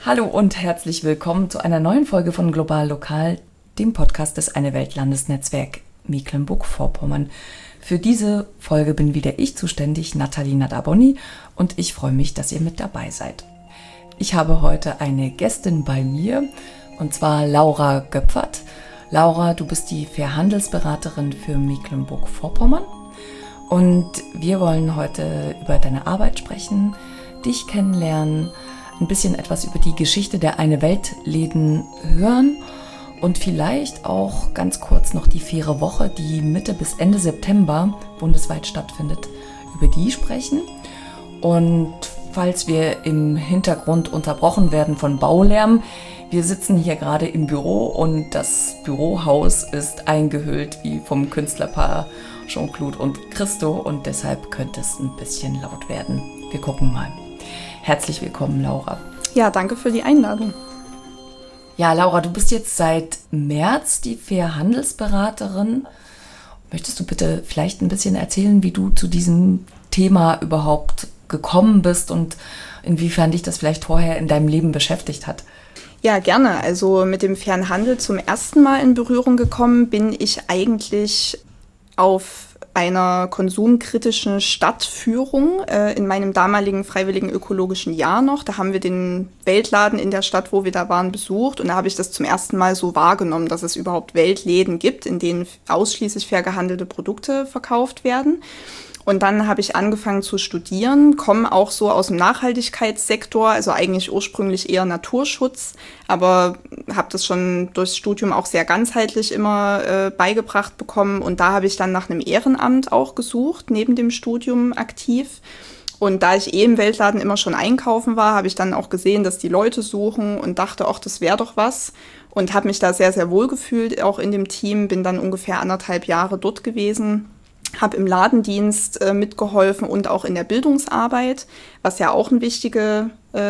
Hallo und herzlich willkommen zu einer neuen Folge von Global Lokal, dem Podcast des Eine-Welt-Landesnetzwerk Mecklenburg-Vorpommern. Für diese Folge bin wieder ich zuständig, Nathalie Nadaboni, und ich freue mich, dass ihr mit dabei seid. Ich habe heute eine Gästin bei mir, und zwar Laura Göpfert. Laura, du bist die Fair-Handelsberaterin für Mecklenburg-Vorpommern und wir wollen heute über deine Arbeit sprechen, dich kennenlernen, ein bisschen etwas über die Geschichte der Eine-Welt-Läden hören und vielleicht auch ganz kurz noch die Faire Woche, die Mitte bis Ende September bundesweit stattfindet, über die sprechen. Und falls wir im Hintergrund unterbrochen werden von Baulärm, wir sitzen hier gerade im Büro und das Bürohaus ist eingehüllt wie vom Künstlerpaar Jean-Claude und Christo und deshalb könnte es ein bisschen laut werden. Wir gucken mal. Herzlich willkommen, Laura. Ja, danke für die Einladung. Ja, Laura, du bist jetzt seit März die Fair-Handelsberaterin. Möchtest du bitte vielleicht ein bisschen erzählen, wie du zu diesem Thema überhaupt gekommen bist und inwiefern dich das vielleicht vorher in deinem Leben beschäftigt hat? Ja, gerne. Also mit dem fairen Handel zum ersten Mal in Berührung gekommen bin ich eigentlich auf einer konsumkritischen Stadtführung in meinem damaligen freiwilligen ökologischen Jahr noch. Da haben wir den Weltladen in der Stadt, wo wir da waren, besucht. Und da habe ich das zum ersten Mal so wahrgenommen, dass es überhaupt Weltläden gibt, in denen ausschließlich fair gehandelte Produkte verkauft werden. Und dann habe ich angefangen zu studieren, komme auch so aus dem Nachhaltigkeitssektor, also eigentlich ursprünglich eher Naturschutz, aber habe das schon durchs Studium auch sehr ganzheitlich immer beigebracht bekommen. Und da habe ich dann nach einem Ehrenamt auch gesucht, neben dem Studium aktiv. Und da ich im Weltladen immer schon einkaufen war, habe ich dann auch gesehen, dass die Leute suchen und dachte, ach, das wäre doch was. Und habe mich da sehr, sehr wohl gefühlt, auch in dem Team, bin dann ungefähr 1,5 Jahre dort gewesen. Habe im Ladendienst mitgeholfen und auch in der Bildungsarbeit, was ja auch ein wichtiger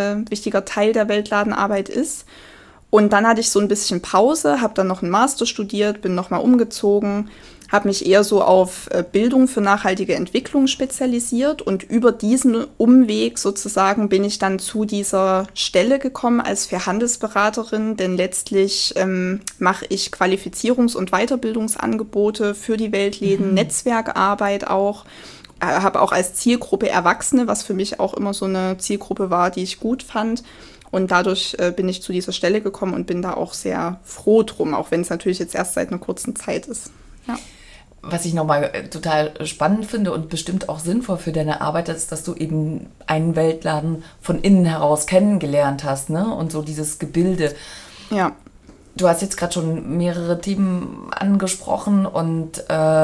Teil der Weltladenarbeit ist. Und dann hatte ich so ein bisschen Pause, habe dann noch einen Master studiert, bin nochmal umgezogen, habe mich eher so auf Bildung für nachhaltige Entwicklung spezialisiert und über diesen Umweg sozusagen bin ich dann zu dieser Stelle gekommen als Fair-Handelsberaterin, denn letztlich mache ich Qualifizierungs- und Weiterbildungsangebote für die Weltläden, Netzwerkarbeit auch, habe auch als Zielgruppe Erwachsene, was für mich auch immer so eine Zielgruppe war, die ich gut fand. Und dadurch bin ich zu dieser Stelle gekommen und bin da auch sehr froh drum, auch wenn es natürlich jetzt erst seit einer kurzen Zeit ist. Ja. Was ich nochmal total spannend finde und bestimmt auch sinnvoll für deine Arbeit ist, dass du eben einen Weltladen von innen heraus kennengelernt hast, ne? Und so dieses Gebilde. Ja. Du hast jetzt gerade schon mehrere Themen angesprochen und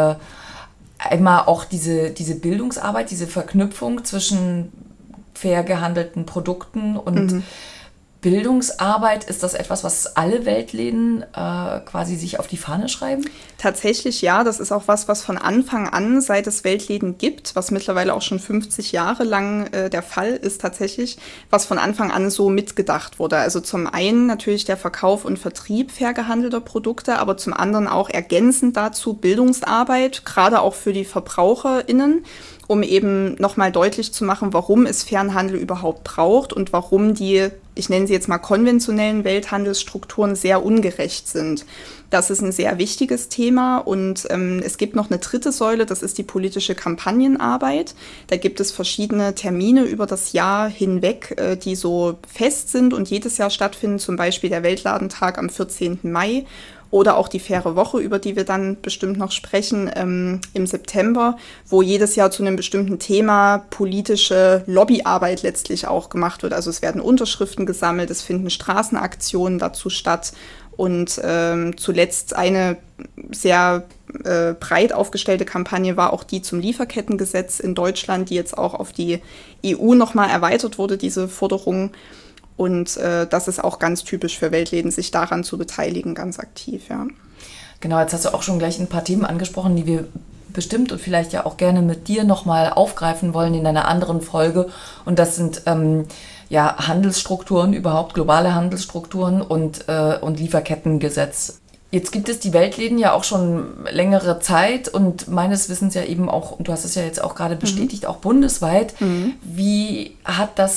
einmal auch diese Bildungsarbeit, diese Verknüpfung zwischen fair gehandelten Produkten und Bildungsarbeit, ist das etwas, was alle Weltläden quasi sich auf die Fahne schreiben? Tatsächlich ja, das ist auch was von Anfang an, seit es Weltläden gibt, was mittlerweile auch schon 50 Jahre lang der Fall ist tatsächlich, was von Anfang an so mitgedacht wurde. Also zum einen natürlich der Verkauf und Vertrieb fair gehandelter Produkte, aber zum anderen auch ergänzend dazu Bildungsarbeit, gerade auch für die VerbraucherInnen, um eben nochmal deutlich zu machen, warum es fairen Handel überhaupt braucht und warum die, ich nenne sie jetzt mal konventionellen Welthandelsstrukturen, sehr ungerecht sind. Das ist ein sehr wichtiges Thema und es gibt noch eine dritte Säule, das ist die politische Kampagnenarbeit. Da gibt es verschiedene Termine über das Jahr hinweg, die so fest sind und jedes Jahr stattfinden, zum Beispiel der Weltladentag am 14. Mai. Oder auch die Faire Woche, über die wir dann bestimmt noch sprechen, im September, wo jedes Jahr zu einem bestimmten Thema politische Lobbyarbeit letztlich auch gemacht wird. Also es werden Unterschriften gesammelt, es finden Straßenaktionen dazu statt und zuletzt eine sehr breit aufgestellte Kampagne war auch die zum Lieferkettengesetz in Deutschland, die jetzt auch auf die EU nochmal erweitert wurde, diese Forderung. Und das ist auch ganz typisch für Weltläden, sich daran zu beteiligen, ganz aktiv, ja. Genau, jetzt hast du auch schon gleich ein paar Themen angesprochen, die wir bestimmt und vielleicht ja auch gerne mit dir nochmal aufgreifen wollen in einer anderen Folge. Und das sind Handelsstrukturen, überhaupt globale Handelsstrukturen und Lieferkettengesetz. Jetzt gibt es die Weltläden ja auch schon längere Zeit und meines Wissens ja eben auch, und du hast es ja jetzt auch gerade bestätigt, auch bundesweit. Wie hat das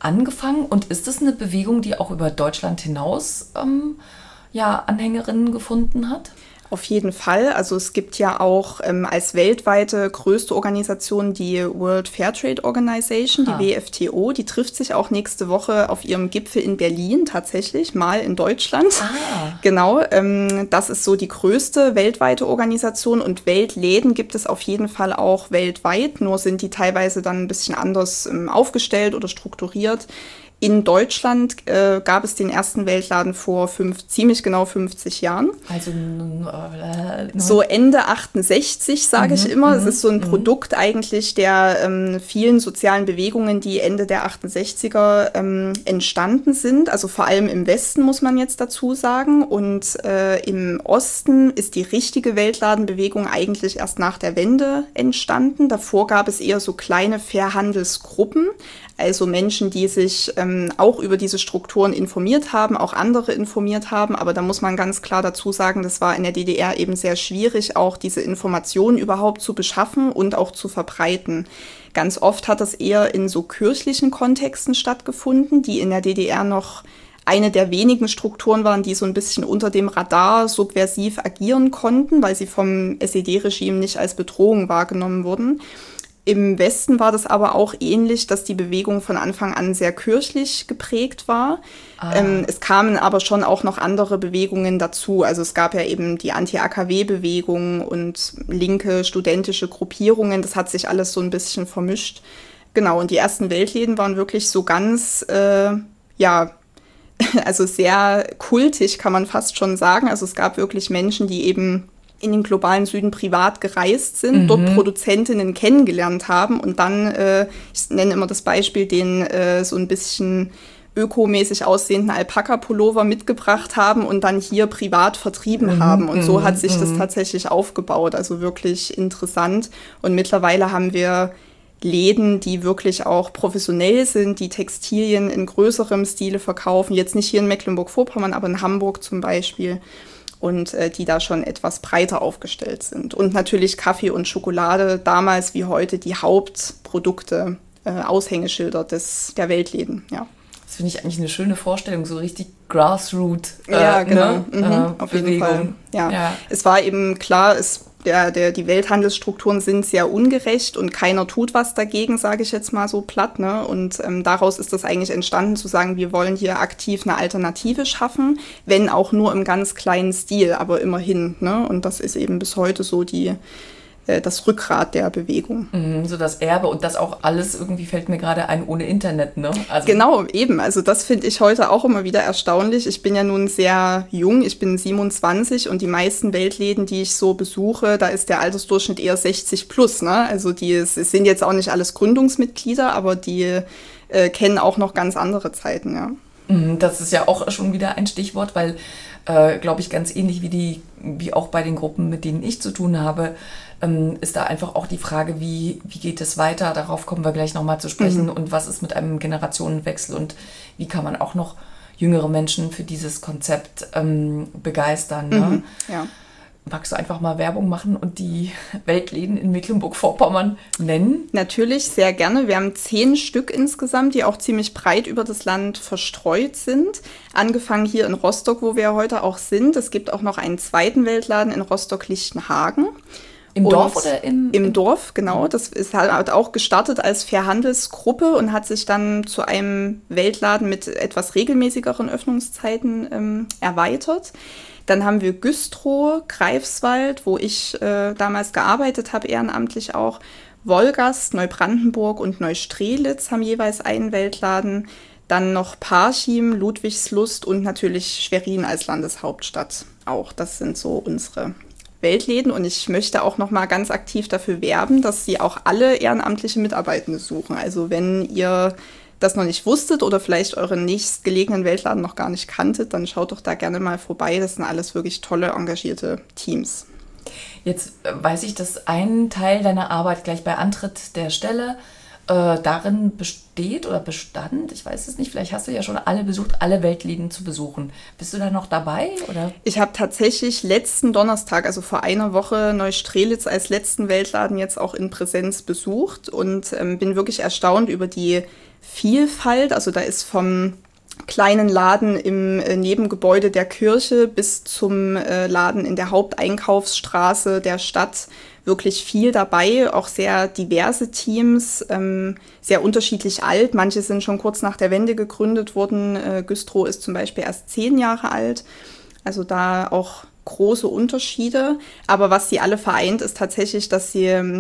angefangen und ist es eine Bewegung, die auch über Deutschland hinaus Anhängerinnen gefunden hat? Auf jeden Fall. Also es gibt ja auch als weltweite größte Organisation die World Fair Trade Organization, die WFTO. Die trifft sich auch nächste Woche auf ihrem Gipfel in Berlin tatsächlich, mal in Deutschland. Genau, das ist so die größte weltweite Organisation und Weltläden gibt es auf jeden Fall auch weltweit, nur sind die teilweise dann ein bisschen anders aufgestellt oder strukturiert. In Deutschland gab es den ersten Weltladen vor ziemlich genau 50 Jahren. Also so Ende 68, sage ich immer. Es ist so ein Produkt eigentlich der vielen sozialen Bewegungen, die Ende der 68er entstanden sind. Also vor allem im Westen, muss man jetzt dazu sagen. Und im Osten ist die richtige Weltladenbewegung eigentlich erst nach der Wende entstanden. Davor gab es eher so kleine Fairhandelsgruppen. Also Menschen, die sich auch über diese Strukturen informiert haben, auch andere informiert haben. Aber da muss man ganz klar dazu sagen, das war in der DDR eben sehr schwierig, auch diese Informationen überhaupt zu beschaffen und auch zu verbreiten. Ganz oft hat das eher in so kirchlichen Kontexten stattgefunden, die in der DDR noch eine der wenigen Strukturen waren, die so ein bisschen unter dem Radar subversiv agieren konnten, weil sie vom SED-Regime nicht als Bedrohung wahrgenommen wurden. Im Westen war das aber auch ähnlich, dass die Bewegung von Anfang an sehr kirchlich geprägt war. Es kamen aber schon auch noch andere Bewegungen dazu. Also es gab ja eben die Anti-AKW-Bewegung und linke studentische Gruppierungen. Das hat sich alles so ein bisschen vermischt. Genau, und die ersten Weltläden waren wirklich so ganz, also sehr kultig, kann man fast schon sagen. Also es gab wirklich Menschen, die eben in den globalen Süden privat gereist sind, dort Produzentinnen kennengelernt haben und dann, ich nenne immer das Beispiel, den so ein bisschen ökomäßig aussehenden Alpaka-Pullover mitgebracht haben und dann hier privat vertrieben haben. Und so hat sich das tatsächlich aufgebaut, also wirklich interessant. Und mittlerweile haben wir Läden, die wirklich auch professionell sind, die Textilien in größerem Stile verkaufen, jetzt nicht hier in Mecklenburg-Vorpommern, aber in Hamburg zum Beispiel. Und die da schon etwas breiter aufgestellt sind. Und natürlich Kaffee und Schokolade, damals wie heute die Hauptprodukte, Aushängeschilder der Weltläden, ja. Das finde ich eigentlich eine schöne Vorstellung, so richtig Grassroot genau. Auf jeden Fall. Ja. Es war eben klar, die Welthandelsstrukturen sind sehr ungerecht und keiner tut was dagegen, sage ich jetzt mal so platt. Ne? Und daraus ist das eigentlich entstanden, zu sagen, wir wollen hier aktiv eine Alternative schaffen, wenn auch nur im ganz kleinen Stil, aber immerhin. Ne? Und das ist eben bis heute so das Rückgrat der Bewegung. So das Erbe und das auch alles irgendwie fällt mir gerade ein ohne Internet, ne? Also genau, eben. Also das finde ich heute auch immer wieder erstaunlich. Ich bin ja nun sehr jung, ich bin 27 und die meisten Weltläden, die ich so besuche, da ist der Altersdurchschnitt eher 60 plus, ne? Also es sind jetzt auch nicht alles Gründungsmitglieder, aber die kennen auch noch ganz andere Zeiten, ja. Das ist ja auch schon wieder ein Stichwort, weil, glaube ich, ganz ähnlich wie auch bei den Gruppen, mit denen ich zu tun habe, ist da einfach auch die Frage, wie geht es weiter? Darauf kommen wir gleich nochmal zu sprechen. Und was ist mit einem Generationenwechsel und wie kann man auch noch jüngere Menschen für dieses Konzept begeistern? Ne? Ja. Magst du einfach mal Werbung machen und die Weltläden in Mecklenburg-Vorpommern nennen? Natürlich, sehr gerne. Wir haben 10 Stück insgesamt, die auch ziemlich breit über das Land verstreut sind. Angefangen hier in Rostock, wo wir heute auch sind. Es gibt auch noch einen zweiten Weltladen in Rostock-Lichtenhagen. Im Dorf oder im Dorf, genau. Das hat auch gestartet als Fairhandelsgruppe und hat sich dann zu einem Weltladen mit etwas regelmäßigeren Öffnungszeiten erweitert. Dann haben wir Güstrow, Greifswald, wo ich damals gearbeitet habe, ehrenamtlich auch. Wolgast, Neubrandenburg und Neustrelitz haben jeweils einen Weltladen. Dann noch Parchim, Ludwigslust und natürlich Schwerin als Landeshauptstadt auch. Das sind so unsere Weltläden und ich möchte auch noch mal ganz aktiv dafür werben, dass sie auch alle ehrenamtliche Mitarbeitende suchen. Also wenn ihr das noch nicht wusstet oder vielleicht euren nächstgelegenen Weltladen noch gar nicht kanntet, dann schaut doch da gerne mal vorbei. Das sind alles wirklich tolle, engagierte Teams. Jetzt weiß ich, dass ein Teil deiner Arbeit gleich bei Antritt der Stelle darin besteht oder bestand, ich weiß es nicht, vielleicht hast du ja schon alle besucht, alle Weltläden zu besuchen. Bist du da noch dabei? Oder? Ich habe tatsächlich letzten Donnerstag, also vor einer Woche, Neustrelitz als letzten Weltladen jetzt auch in Präsenz besucht und bin wirklich erstaunt über die Vielfalt. Also da ist vom kleinen Laden im Nebengebäude der Kirche bis zum Laden in der Haupteinkaufsstraße der Stadt wirklich viel dabei, auch sehr diverse Teams, sehr unterschiedlich alt. Manche sind schon kurz nach der Wende gegründet worden. Güstrow ist zum Beispiel erst 10 Jahre alt. Also da auch große Unterschiede. Aber was sie alle vereint, ist tatsächlich, dass sie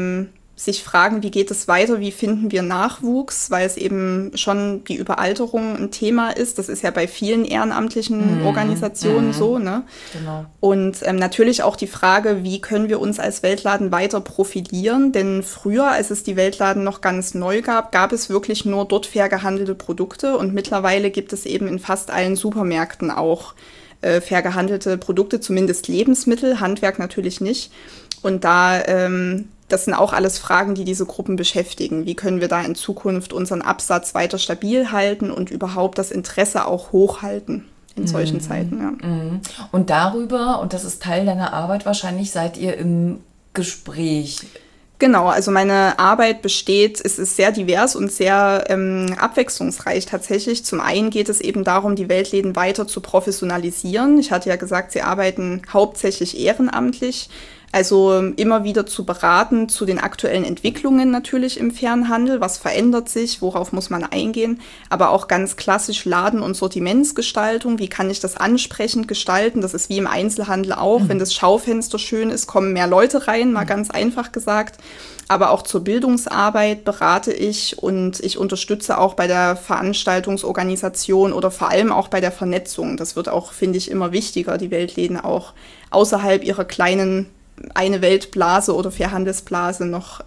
sich fragen, wie geht es weiter, wie finden wir Nachwuchs, weil es eben schon die Überalterung ein Thema ist. Das ist ja bei vielen ehrenamtlichen Organisationen so, ne? Genau. Und natürlich auch die Frage, wie können wir uns als Weltladen weiter profilieren? Denn früher, als es die Weltladen noch ganz neu gab, gab es wirklich nur dort fair gehandelte Produkte. Und mittlerweile gibt es eben in fast allen Supermärkten auch fair gehandelte Produkte, zumindest Lebensmittel, Handwerk natürlich nicht. Und da das sind auch alles Fragen, die diese Gruppen beschäftigen. Wie können wir da in Zukunft unseren Absatz weiter stabil halten und überhaupt das Interesse auch hochhalten in solchen Zeiten? Ja. Und darüber, und das ist Teil deiner Arbeit wahrscheinlich, seid ihr im Gespräch. Genau, also meine Arbeit besteht, es ist sehr divers und sehr abwechslungsreich tatsächlich. Zum einen geht es eben darum, die Weltläden weiter zu professionalisieren. Ich hatte ja gesagt, sie arbeiten hauptsächlich ehrenamtlich. Also immer wieder zu beraten zu den aktuellen Entwicklungen natürlich im Fernhandel. Was verändert sich? Worauf muss man eingehen? Aber auch ganz klassisch Laden- und Sortimentsgestaltung. Wie kann ich das ansprechend gestalten? Das ist wie im Einzelhandel auch. Wenn das Schaufenster schön ist, kommen mehr Leute rein, mal ganz einfach gesagt. Aber auch zur Bildungsarbeit berate ich und ich unterstütze auch bei der Veranstaltungsorganisation oder vor allem auch bei der Vernetzung. Das wird auch, finde ich, immer wichtiger, die Weltläden auch außerhalb ihrer kleinen eine Weltblase oder Fairhandelsblase noch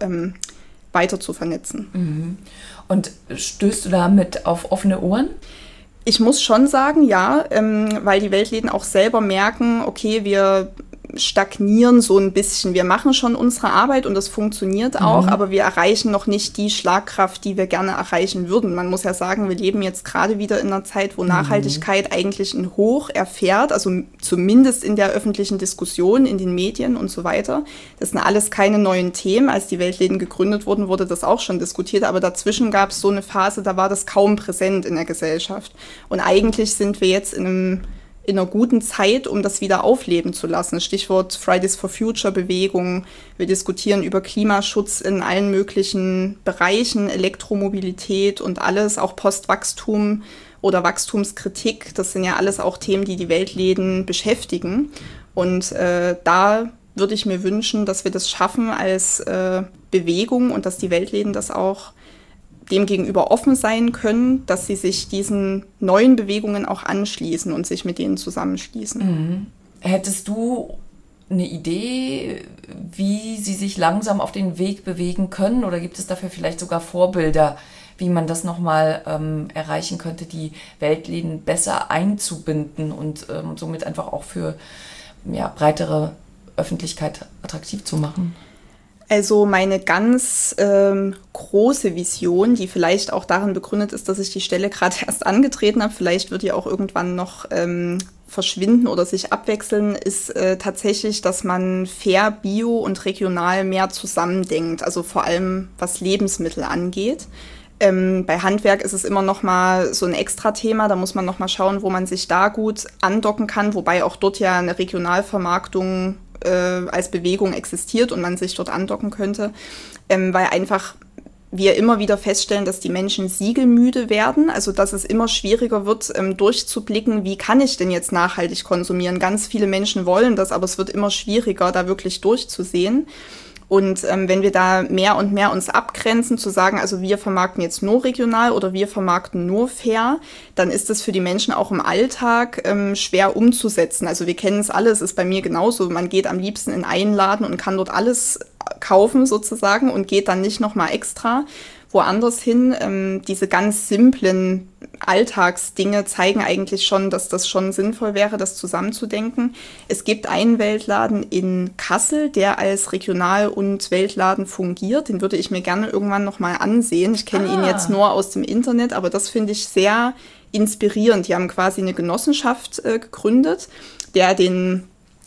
weiter zu vernetzen. Und stößt du damit auf offene Ohren? Ich muss schon sagen, ja, weil die Weltläden auch selber merken, okay, wir stagnieren so ein bisschen. Wir machen schon unsere Arbeit und das funktioniert auch, aber wir erreichen noch nicht die Schlagkraft, die wir gerne erreichen würden. Man muss ja sagen, wir leben jetzt gerade wieder in einer Zeit, wo Nachhaltigkeit eigentlich ein Hoch erfährt, also zumindest in der öffentlichen Diskussion, in den Medien und so weiter. Das sind alles keine neuen Themen. Als die Weltläden gegründet wurden, wurde das auch schon diskutiert, aber dazwischen gab es so eine Phase, da war das kaum präsent in der Gesellschaft. Und eigentlich sind wir jetzt in einer guten Zeit, um das wieder aufleben zu lassen. Stichwort Fridays for Future Bewegung. Wir diskutieren über Klimaschutz in allen möglichen Bereichen, Elektromobilität und alles, auch Postwachstum oder Wachstumskritik. Das sind ja alles auch Themen, die die Weltläden beschäftigen. Und da würde ich mir wünschen, dass wir das schaffen als Bewegung und dass die Weltläden das auch dem gegenüber offen sein können, dass sie sich diesen neuen Bewegungen auch anschließen und sich mit denen zusammenschließen. Hättest du eine Idee, wie sie sich langsam auf den Weg bewegen können? Oder gibt es dafür vielleicht sogar Vorbilder, wie man das nochmal erreichen könnte, die Weltläden besser einzubinden und somit einfach auch für breitere Öffentlichkeit attraktiv zu machen? Also meine ganz große Vision, die vielleicht auch darin begründet ist, dass ich die Stelle gerade erst angetreten habe, vielleicht wird die auch irgendwann noch verschwinden oder sich abwechseln, ist tatsächlich, dass man fair, bio und regional mehr zusammendenkt, also vor allem was Lebensmittel angeht. Bei Handwerk ist es immer noch mal so ein Extra-Thema, da muss man noch mal schauen, wo man sich da gut andocken kann, wobei auch dort ja eine Regionalvermarktung als Bewegung existiert und man sich dort andocken könnte, weil einfach wir immer wieder feststellen, dass die Menschen siegelmüde werden, also dass es immer schwieriger wird, durchzublicken, wie kann ich denn jetzt nachhaltig konsumieren. Ganz viele Menschen wollen das, aber es wird immer schwieriger, da wirklich durchzusehen. Und wenn wir da mehr und mehr uns abgrenzen, zu sagen, also wir vermarkten jetzt nur regional oder wir vermarkten nur fair, dann ist das für die Menschen auch im Alltag schwer umzusetzen. Also wir kennen es alle, es ist bei mir genauso. Man geht am liebsten in einen Laden und kann dort alles kaufen sozusagen und geht dann nicht nochmal extra woanders hin. Diese ganz simplen Alltagsdinge zeigen eigentlich schon, dass das schon sinnvoll wäre, das zusammenzudenken. Es gibt einen Weltladen in Kassel, der als Regional- und Weltladen fungiert. Den würde ich mir gerne irgendwann nochmal ansehen. Ich kenne ihn jetzt nur aus dem Internet, aber das finde ich sehr inspirierend. Die haben quasi eine Genossenschaft gegründet, der den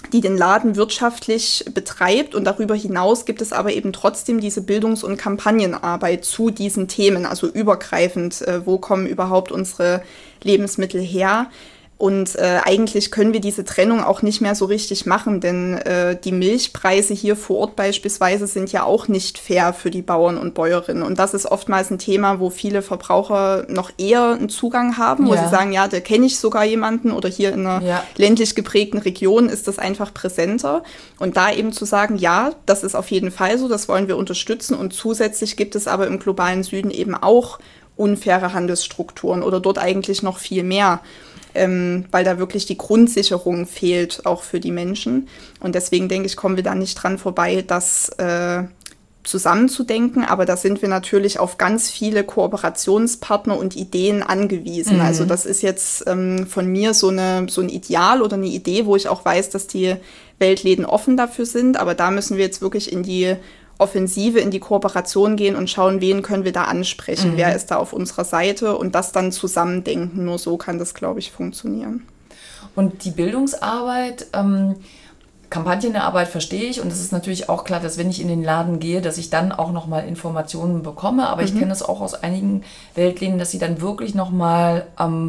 die den Laden wirtschaftlich betreibt. Und darüber hinaus gibt es aber eben trotzdem diese Bildungs- und Kampagnenarbeit zu diesen Themen, also übergreifend, wo kommen überhaupt unsere Lebensmittel her. Und eigentlich können wir diese Trennung auch nicht mehr so richtig machen, denn die Milchpreise hier vor Ort beispielsweise sind ja auch nicht fair für die Bauern und Bäuerinnen. Und das ist oftmals ein Thema, wo viele Verbraucher noch eher einen Zugang haben, wo sie sagen, ja, da kenne ich sogar jemanden, oder hier in einer ländlich geprägten Region ist das einfach präsenter. Und da eben zu sagen, ja, das ist auf jeden Fall so, das wollen wir unterstützen. Und zusätzlich gibt es aber im globalen Süden eben auch unfaire Handelsstrukturen oder dort eigentlich noch viel mehr. Weil da wirklich die Grundsicherung fehlt, auch für die Menschen. Und deswegen denke ich, kommen wir da nicht dran vorbei, das zusammenzudenken. Aber da sind wir natürlich auf ganz viele Kooperationspartner und Ideen angewiesen. Mhm. Also das ist jetzt von mir so ein Ideal oder eine Idee, wo ich auch weiß, dass die Weltläden offen dafür sind. Aber da müssen wir jetzt wirklich in die Offensive, in die Kooperation gehen und schauen, wen können wir da ansprechen, wer ist da auf unserer Seite und das dann zusammendenken. Nur so kann das, glaube ich, funktionieren. Und die Bildungsarbeit, Kampagnenarbeit verstehe ich, und es ist natürlich auch klar, dass wenn ich in den Laden gehe, dass ich dann auch nochmal Informationen bekomme, aber ich kenne es auch aus einigen Weltläden, dass sie dann wirklich nochmal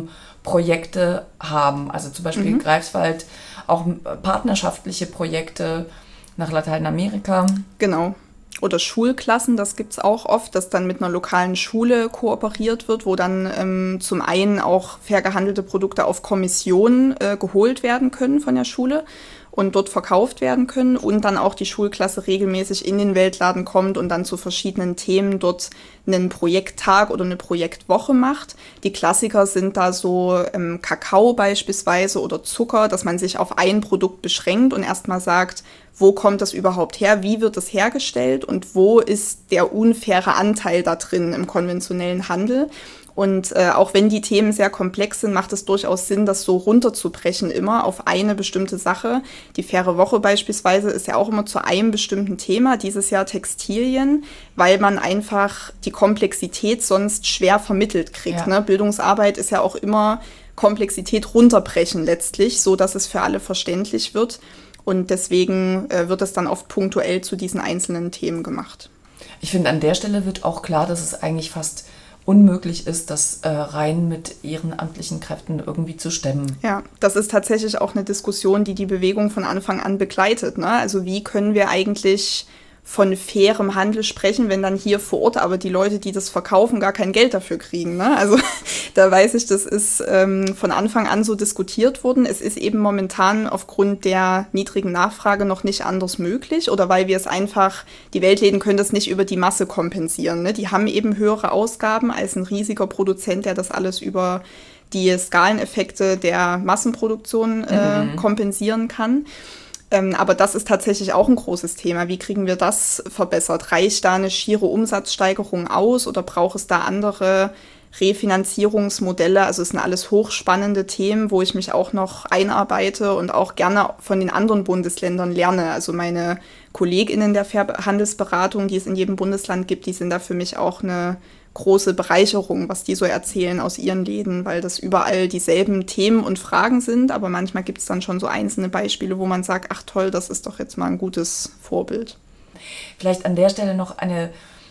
Projekte haben, also zum Beispiel Greifswald, auch partnerschaftliche Projekte nach Lateinamerika. Genau. Oder Schulklassen, das gibt es auch oft, dass dann mit einer lokalen Schule kooperiert wird, wo dann zum einen auch fair gehandelte Produkte auf Kommission geholt werden können von der Schule und dort verkauft werden können und dann auch die Schulklasse regelmäßig in den Weltladen kommt und dann zu verschiedenen Themen dort einen Projekttag oder eine Projektwoche macht. Die Klassiker sind da so Kakao beispielsweise oder Zucker, dass man sich auf ein Produkt beschränkt und erstmal sagt, wo kommt das überhaupt her, wie wird es hergestellt und wo ist der unfaire Anteil da drin im konventionellen Handel. Und auch wenn die Themen sehr komplex sind, macht es durchaus Sinn, das so runterzubrechen immer auf eine bestimmte Sache. Die faire Woche beispielsweise ist ja auch immer zu einem bestimmten Thema, dieses Jahr Textilien, weil man einfach die Komplexität sonst schwer vermittelt kriegt. Ja. Ne? Bildungsarbeit ist ja auch immer Komplexität runterbrechen letztlich, so dass es für alle verständlich wird. Und deswegen wird es dann oft punktuell zu diesen einzelnen Themen gemacht. Ich finde, an der Stelle wird auch klar, dass es eigentlich fast unmöglich ist, das rein mit ehrenamtlichen Kräften irgendwie zu stemmen. Ja, das ist tatsächlich auch eine Diskussion, die Bewegung von Anfang an begleitet. Ne? Also wie können wir eigentlich von fairem Handel sprechen, wenn dann hier vor Ort aber die Leute, die das verkaufen, gar kein Geld dafür kriegen. Ne? Also da weiß ich, das ist von Anfang an so diskutiert worden. Es ist eben momentan aufgrund der niedrigen Nachfrage noch nicht anders möglich oder weil wir es einfach, die Weltläden können das nicht über die Masse kompensieren. Ne? Die haben eben höhere Ausgaben als ein riesiger Produzent, der das alles über die Skaleneffekte der Massenproduktion kompensieren kann. Aber das ist tatsächlich auch ein großes Thema. Wie kriegen wir das verbessert? Reicht da eine schiere Umsatzsteigerung aus oder braucht es da andere Refinanzierungsmodelle? Also es sind alles hochspannende Themen, wo ich mich auch noch einarbeite und auch gerne von den anderen Bundesländern lerne. Also meine KollegInnen der Handelsberatung, die es in jedem Bundesland gibt, die sind da für mich auch eine große Bereicherung, was die so erzählen aus ihren Läden, weil das überall dieselben Themen und Fragen sind, aber manchmal gibt es dann schon so einzelne Beispiele, wo man sagt, ach toll, das ist doch jetzt mal ein gutes Vorbild. Vielleicht an der Stelle noch ein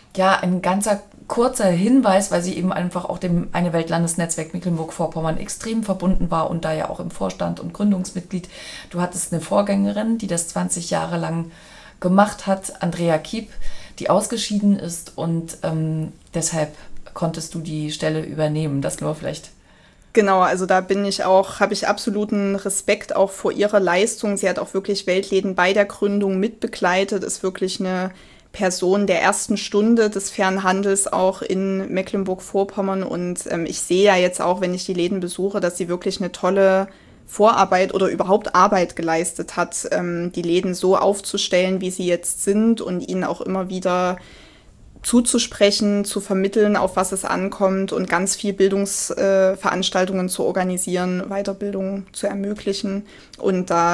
ganzer kurzer Hinweis, weil sie eben einfach auch dem Eine Welt Landesnetzwerk Mecklenburg-Vorpommern extrem verbunden war und da ja auch im Vorstand und Gründungsmitglied. Du hattest eine Vorgängerin, die das 20 Jahre lang gemacht hat, Andrea Kiep, die ausgeschieden ist und deshalb konntest du die Stelle übernehmen. Das nur vielleicht. Genau, also da habe ich absoluten Respekt auch vor ihrer Leistung. Sie hat auch wirklich Weltläden bei der Gründung mitbegleitet, ist wirklich eine Person der ersten Stunde des fairen Handels auch in Mecklenburg-Vorpommern und ich sehe ja jetzt auch, wenn ich die Läden besuche, dass sie wirklich eine tolle Vorarbeit oder überhaupt Arbeit geleistet hat, die Läden so aufzustellen, wie sie jetzt sind und ihnen auch immer wieder zuzusprechen, zu vermitteln, auf was es ankommt und ganz viel Bildungsveranstaltungen zu organisieren, Weiterbildung zu ermöglichen. Und da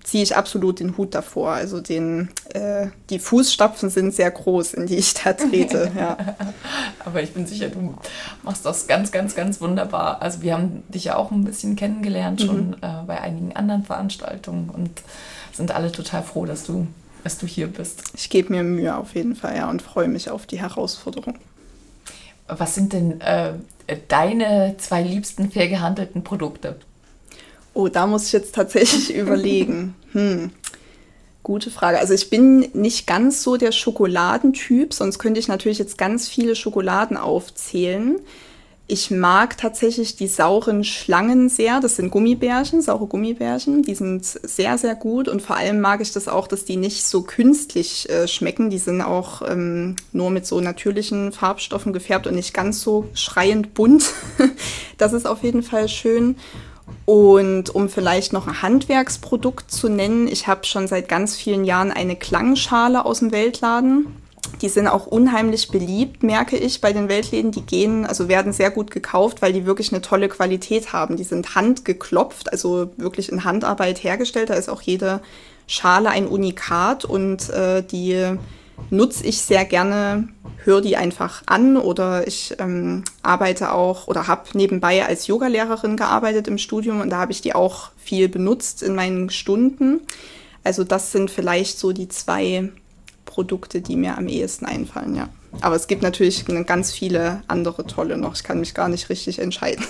ziehe ich absolut den Hut davor. Also die Fußstapfen sind sehr groß, in die ich da trete. Ja. Aber ich bin sicher, du machst das ganz, ganz, ganz wunderbar. Also wir haben dich ja auch ein bisschen kennengelernt, schon bei einigen anderen Veranstaltungen und sind alle total froh, dass du hier bist. Ich gebe mir Mühe auf jeden Fall, ja, und freue mich auf die Herausforderung. Was sind denn deine 2 liebsten fair gehandelten Produkte? Oh, da muss ich jetzt tatsächlich überlegen. Gute Frage. Also ich bin nicht ganz so der Schokoladentyp, sonst könnte ich natürlich jetzt ganz viele Schokoladen aufzählen. Ich mag tatsächlich die sauren Schlangen sehr. Das sind Gummibärchen, saure Gummibärchen. Die sind sehr, sehr gut. Und vor allem mag ich das auch, dass die nicht so künstlich schmecken. Die sind auch nur mit so natürlichen Farbstoffen gefärbt und nicht ganz so schreiend bunt. Das ist auf jeden Fall schön. Und um vielleicht noch ein Handwerksprodukt zu nennen, ich habe schon seit ganz vielen Jahren eine Klangschale aus dem Weltladen. Die sind auch unheimlich beliebt, merke ich, bei den Weltläden. Die werden sehr gut gekauft, weil die wirklich eine tolle Qualität haben. Die sind handgeklopft, also wirklich in Handarbeit hergestellt. Da ist auch jede Schale ein Unikat und die nutze ich sehr gerne, höre die einfach an oder ich arbeite auch oder habe nebenbei als Yogalehrerin gearbeitet im Studium und da habe ich die auch viel benutzt in meinen Stunden. Also das sind vielleicht so die 2 Produkte, die mir am ehesten einfallen, ja. Aber es gibt natürlich ganz viele andere tolle noch. Ich kann mich gar nicht richtig entscheiden.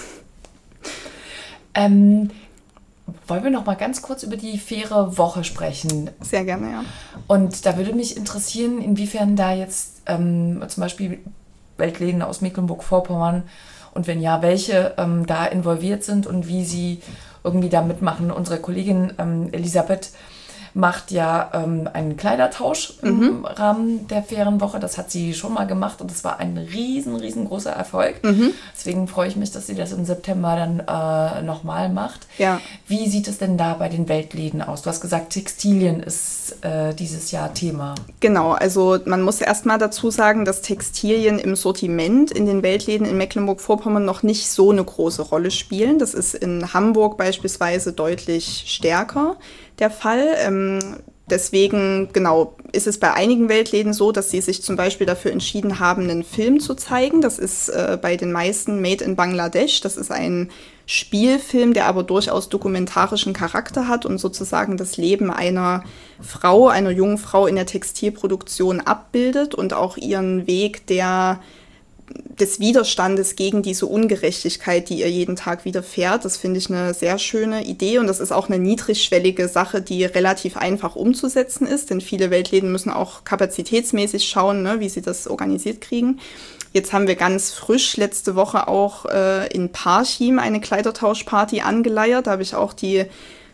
Wollen wir noch mal ganz kurz über die faire Woche sprechen? Sehr gerne, ja. Und da würde mich interessieren, inwiefern da jetzt zum Beispiel Weltläden aus Mecklenburg-Vorpommern und wenn ja, welche da involviert sind und wie sie irgendwie da mitmachen. Unsere Kollegin Elisabeth macht ja einen Kleidertausch im Rahmen der fairen Woche. Das hat sie schon mal gemacht und das war ein riesengroßer Erfolg. Deswegen freue ich mich, dass sie das im September dann nochmal macht. Ja. Wie sieht es denn da bei den Weltläden aus? Du hast gesagt, Textilien ist dieses Jahr Thema. Genau, also man muss erst mal dazu sagen, dass Textilien im Sortiment in den Weltläden in Mecklenburg-Vorpommern noch nicht so eine große Rolle spielen. Das ist in Hamburg beispielsweise deutlich stärker der Fall. Deswegen, genau, ist es bei einigen Weltläden so, dass sie sich zum Beispiel dafür entschieden haben, einen Film zu zeigen. Das ist bei den meisten Made in Bangladesch. Das ist ein Spielfilm, der aber durchaus dokumentarischen Charakter hat und sozusagen das Leben einer Frau, einer jungen Frau in der Textilproduktion abbildet und auch ihren Weg des Widerstandes gegen diese Ungerechtigkeit, die ihr jeden Tag widerfährt. Das finde ich eine sehr schöne Idee und das ist auch eine niedrigschwellige Sache, die relativ einfach umzusetzen ist, denn viele Weltläden müssen auch kapazitätsmäßig schauen, wie sie das organisiert kriegen. Jetzt haben wir ganz frisch letzte Woche auch in Parchim eine Kleidertauschparty angeleiert. Da habe ich auch die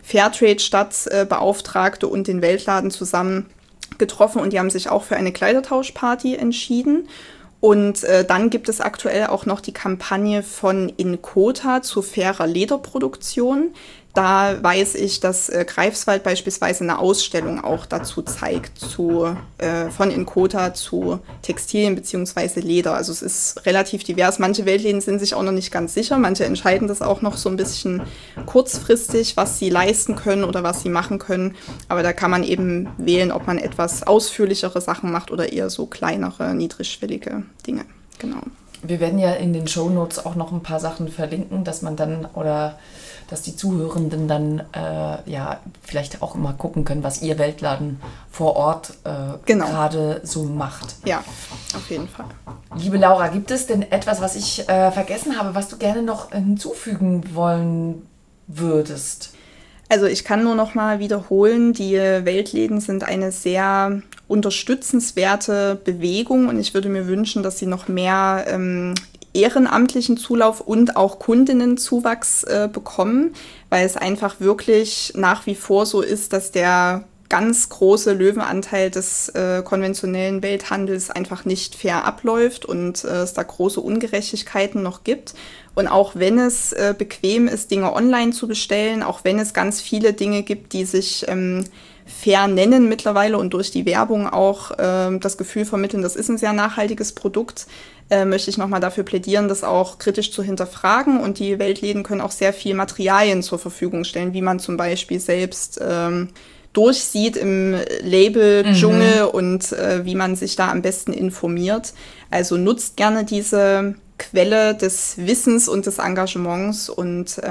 Fairtrade-Stadtbeauftragte und den Weltladen zusammen getroffen und die haben sich auch für eine Kleidertauschparty entschieden. Und dann gibt es aktuell auch noch die Kampagne von Inkota zu fairer Lederproduktion. Da weiß ich, dass Greifswald beispielsweise eine Ausstellung auch dazu zeigt, von Inkota zu Textilien bzw. Leder. Also es ist relativ divers. Manche Weltläden sind sich auch noch nicht ganz sicher. Manche entscheiden das auch noch so ein bisschen kurzfristig, was sie leisten können oder was sie machen können. Aber da kann man eben wählen, ob man etwas ausführlichere Sachen macht oder eher so kleinere, niedrigschwellige Dinge. Genau. Wir werden ja in den Shownotes auch noch ein paar Sachen verlinken, dass man dann dass die Zuhörenden dann vielleicht auch immer gucken können, was ihr Weltladen vor Ort gerade so macht. Ja, auf jeden Fall. Liebe Laura, gibt es denn etwas, was ich vergessen habe, was du gerne noch hinzufügen wollen würdest? Also ich kann nur noch mal wiederholen, die Weltläden sind eine sehr unterstützenswerte Bewegung und ich würde mir wünschen, dass sie noch mehr ehrenamtlichen Zulauf und auch Kundinnenzuwachs bekommen, weil es einfach wirklich nach wie vor so ist, dass der ganz große Löwenanteil des konventionellen Welthandels einfach nicht fair abläuft und es da große Ungerechtigkeiten noch gibt. Und auch wenn es bequem ist, Dinge online zu bestellen, auch wenn es ganz viele Dinge gibt, die sich fair nennen mittlerweile und durch die Werbung auch das Gefühl vermitteln, das ist ein sehr nachhaltiges Produkt, möchte ich nochmal dafür plädieren, das auch kritisch zu hinterfragen. Und die Weltläden können auch sehr viel Materialien zur Verfügung stellen, wie man zum Beispiel selbst durchsieht im Label-Dschungel und wie man sich da am besten informiert. Also nutzt gerne diese Quelle des Wissens und des Engagements. Und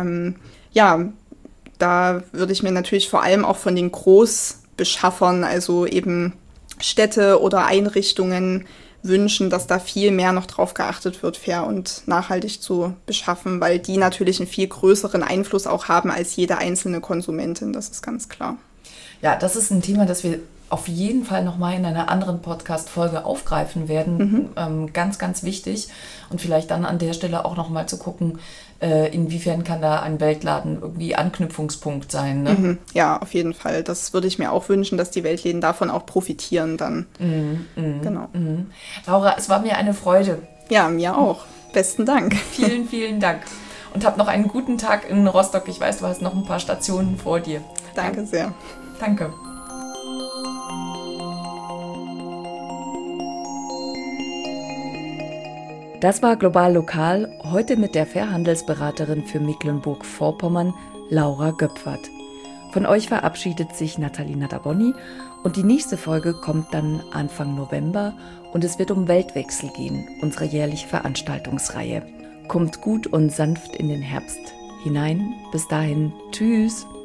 da würde ich mir natürlich vor allem auch von den Großbeschaffern, also eben Städte oder Einrichtungen, wünschen, dass da viel mehr noch drauf geachtet wird, fair und nachhaltig zu beschaffen, weil die natürlich einen viel größeren Einfluss auch haben als jede einzelne Konsumentin, das ist ganz klar. Ja, das ist ein Thema, das wir auf jeden Fall nochmal in einer anderen Podcast-Folge aufgreifen werden. Ganz, ganz wichtig. Und vielleicht dann an der Stelle auch nochmal zu gucken, inwiefern kann da ein Weltladen irgendwie Anknüpfungspunkt sein. Ne? Ja, auf jeden Fall. Das würde ich mir auch wünschen, dass die Weltläden davon auch profitieren dann. Genau. Laura, es war mir eine Freude. Ja, mir auch. Besten Dank. Vielen, vielen Dank. Und hab noch einen guten Tag in Rostock. Ich weiß, du hast noch ein paar Stationen vor dir. Danke sehr. Danke. Das war Global Lokal, heute mit der Fairhandelsberaterin für Mecklenburg-Vorpommern, Laura Göpfert. Von euch verabschiedet sich Nathalie Nadabonny und die nächste Folge kommt dann Anfang November und es wird um Weltwechsel gehen, unsere jährliche Veranstaltungsreihe. Kommt gut und sanft in den Herbst hinein. Bis dahin, tschüss!